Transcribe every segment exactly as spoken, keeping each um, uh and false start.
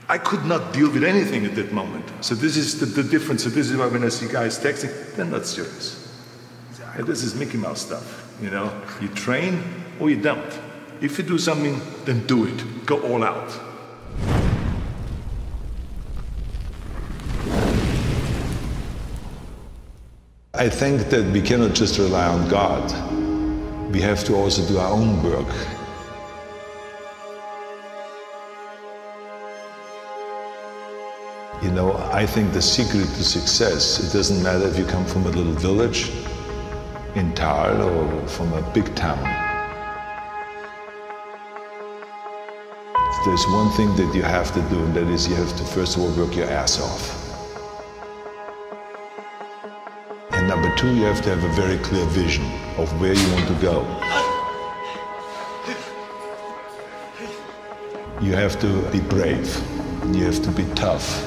I could not deal with anything at that moment. So this is the, the difference. So this is why when I see guys texting, they're not serious. This is Mickey Mouse stuff, you know? You train or you don't. If you do something, then do it. Go all out. I think that we cannot just rely on God. We have to also do our own work. You know, I think the secret to success, it doesn't matter if you come from a little village in Thal or from a big town. There's one thing that you have to do, and that is you have to first of all work your ass off. And number two, you have to have a very clear vision of where you want to go. You have to be brave, and you have to be tough.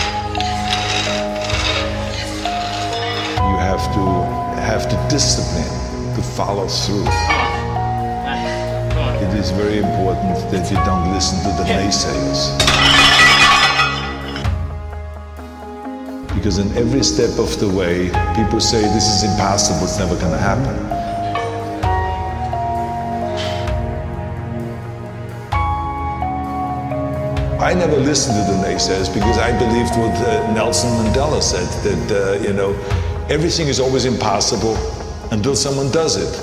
You have to have the discipline to follow through. It is very important that you don't listen to the naysayers. Because in every step of the way, people say this is impossible, it's never gonna happen. I never listened to the naysayers because I believed what uh, Nelson Mandela said, that, uh, you know, everything is always impossible until someone does it.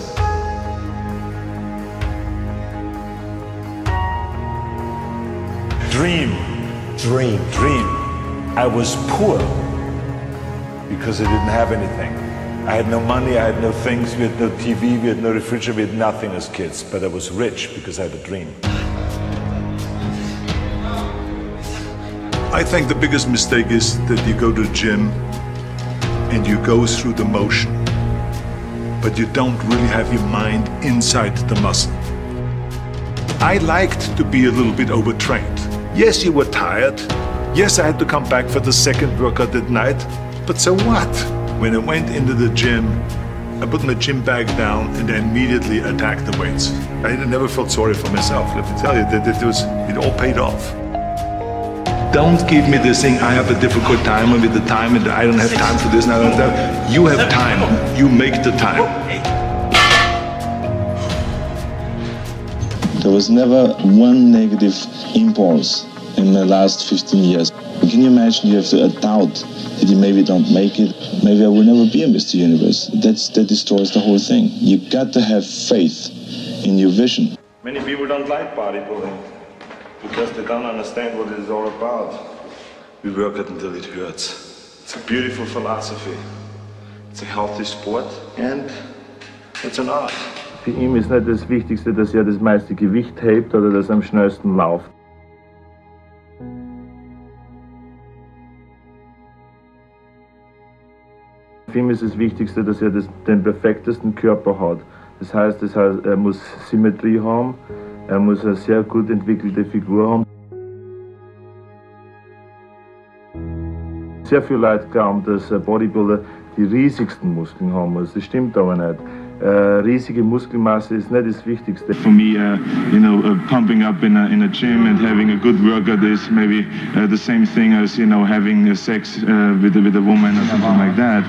Dream, dream, dream. I was poor because I didn't have anything. I had no money, I had no things, we had no T V, we had no refrigerator, we had nothing as kids. But I was rich because I had a dream. I think the biggest mistake is that you go to the gym and you go through the motion, but you don't really have your mind inside the muscle. I liked to be a little bit overtrained. Yes, you were tired. Yes, I had to come back for the second workout at night, but so what? When I went into the gym, I put my gym bag down and I immediately attacked the weights. I never felt sorry for myself. Let me tell you that it, was, it all paid off. Don't give me this thing, I have a difficult time with the time and I don't have time for this and I don't have that. You have time, you make the time. There was never one negative impulse in the last fifteen years. Can you imagine you have to doubt that you maybe don't make it? Maybe I will never be a Mister Universe. That's, that destroys the whole thing. You got to have faith in your vision. Many people don't like bodybuilding because they don't understand what it is all about. We work it until it hurts. It's a beautiful philosophy. It's a healthy sport and it's an art. Für ihn ist nicht das Wichtigste, dass er das meiste Gewicht hebt oder dass er am schnellsten läuft. Für ihn ist das Wichtigste, dass er das, den perfektesten Körper hat. Das heißt, das heißt, er muss Symmetrie haben, er muss eine sehr gut entwickelte Figur haben. Sehr viele Leute glauben, dass ein Bodybuilder die riesigsten Muskeln haben muss. Das stimmt aber nicht. Uh, riesige Muskelmasse is nicht das Wichtigste. For me, uh, you know, uh, pumping up in a, in a gym and having a good workout is maybe uh, the same thing as, you know, having uh, sex uh, with, with a woman or something like that.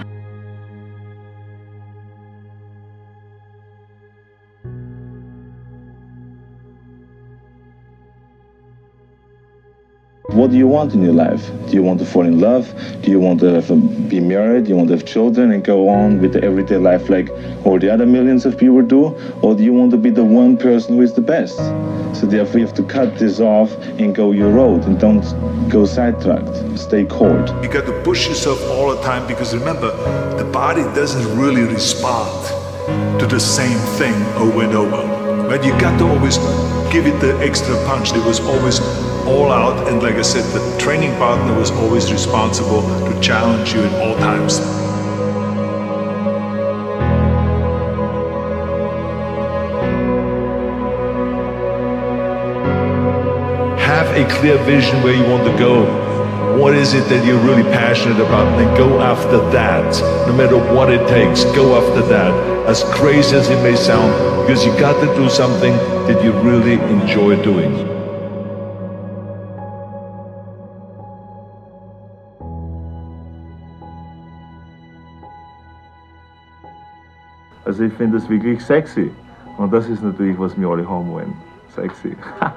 What do you want in your life? Do you want to fall in love? Do you want to have a, be married? Do you want to have children and go on with the everyday life like all the other millions of people do? Or do you want to be the one person who is the best? So therefore you have to cut this off and go your road and don't go sidetracked. Stay cold. You got to push yourself all the time because remember, the body doesn't really respond to the same thing over and over. But you got to always give it the extra punch. It was always all out, and like I said, the training partner was always responsible to challenge you at all times. Have a clear vision where you want to go. What is it that you're really passionate about? And then go after that. No matter what it takes, go after that. As crazy as it may sound, because you got to do something that you really enjoy doing. Also ich finde das wirklich sexy. Und das ist natürlich, was wir alle haben wollen. Sexy.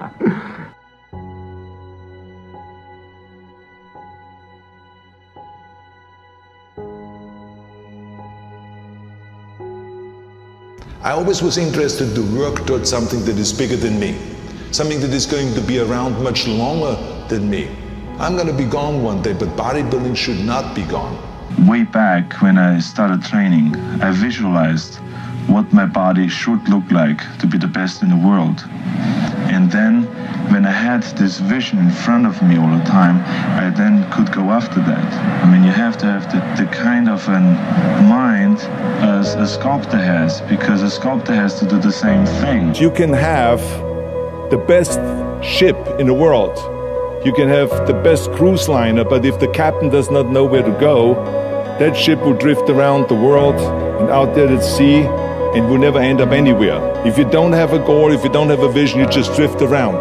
I always was interested to work towards something that is bigger than me, something that is going to be around much longer than me. I'm going to be gone one day, but bodybuilding should not be gone. Way back when I started training, I visualized what my body should look like to be the best in the world. And then, when I had this vision in front of me all the time, I then could go after that. I mean, you have to have the, the kind of a mind as a sculptor has, because a sculptor has to do the same thing. You can have the best ship in the world. You can have the best cruise liner, but if the captain does not know where to go, that ship will drift around the world and out there at sea and will never end up anywhere. If you don't have a goal, if you don't have a vision, you just drift around.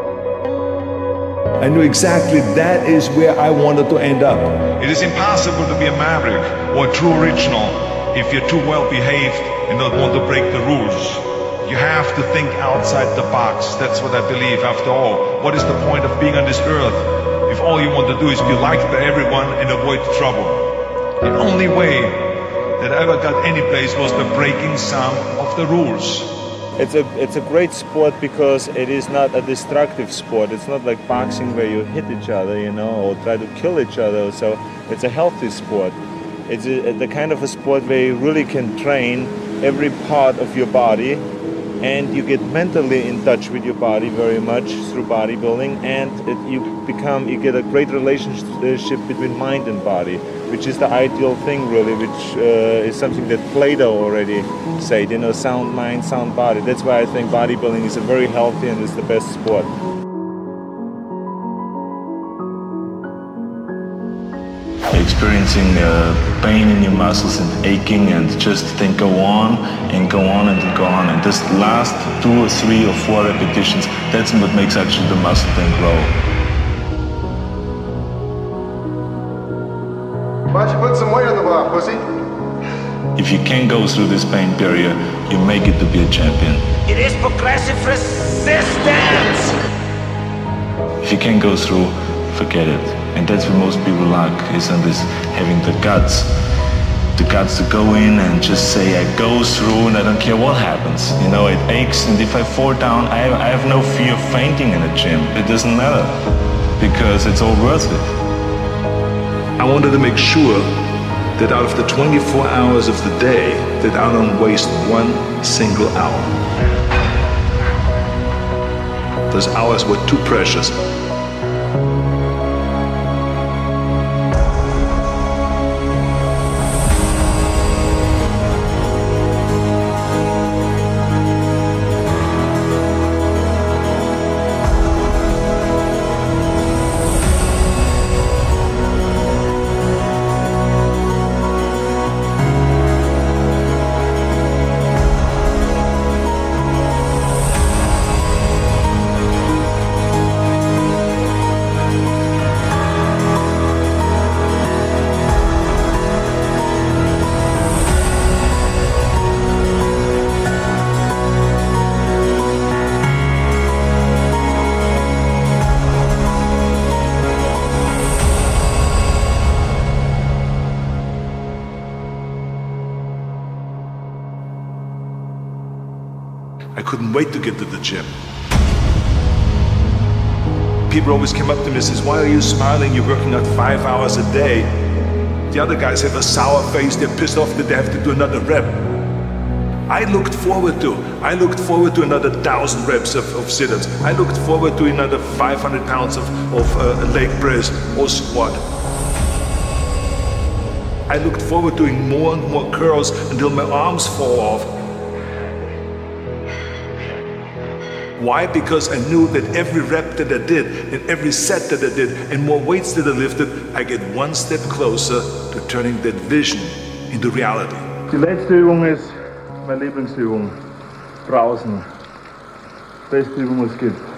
I knew exactly that is where I wanted to end up. It is impossible to be a maverick or a true original if you're too well behaved and don't want to break the rules. You have to think outside the box. That's what I believe. After all, what is the point of being on this earth if all you want to do is be liked by everyone and avoid trouble? The only way that I ever got any place was the breaking some of the rules. It's a, it's a great sport because it is not a destructive sport. It's not like boxing where you hit each other, you know, or try to kill each other. So it's a healthy sport. It's a, the kind of a sport where you really can train every part of your body, and you get mentally in touch with your body very much through bodybuilding, and it, you become, you get a great relationship between mind and body, which is the ideal thing really, which uh, is something that Plato already said, you know, sound mind, sound body. That's why I think bodybuilding is a very healthy and is the best sport. Experiencing uh, pain in your muscles and aching, and just then go on and go on and go on, and this last two or three or four repetitions, that's what makes actually the muscle then grow. Why don't you put some weight on the bar, pussy? If you can go through this pain barrier, you make it to be a champion. It is progressive resistance! If you can go through, forget it. And that's what most people lack, is on this, having the guts, the guts to go in and just say, I go through and I don't care what happens. You know, it aches, and if I fall down, I, I have no fear of fainting in a gym. It doesn't matter, because it's all worth it. I wanted to make sure that out of the twenty-four hours of the day, that I don't waste one single hour. Those hours were too precious. I couldn't wait to get to the gym. People always came up to me and says, why are you smiling? You're working out five hours a day. The other guys have a sour face, they're pissed off that they have to do another rep. I looked forward to, I looked forward to another thousand reps of, of sit-ups. I looked forward to another five hundred pounds of, of uh, leg press or squat. I looked forward to doing more and more curls until my arms fall off. Why? Because I knew that every rep that I did, and every set that I did, and more weights that I lifted, I get one step closer to turning that vision into reality. Die letzte Übung ist meine Lieblingsübung. Draußen. Beste Übung, was es gibt.